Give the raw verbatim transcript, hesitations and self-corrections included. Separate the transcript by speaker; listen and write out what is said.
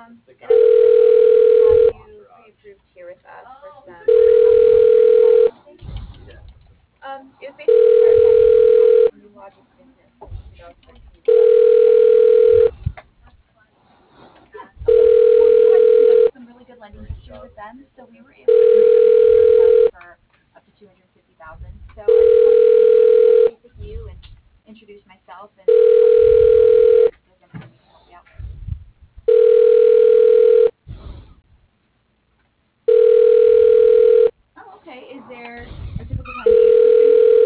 Speaker 1: Um, and it looks like we have you pre-approved here with us for some implementation. Um, it was basically to clarify some new logic business since two thousand thirteen. Okay, well, you had you know, some really good lending history with them, so we were able to for up to two hundred fifty thousand. So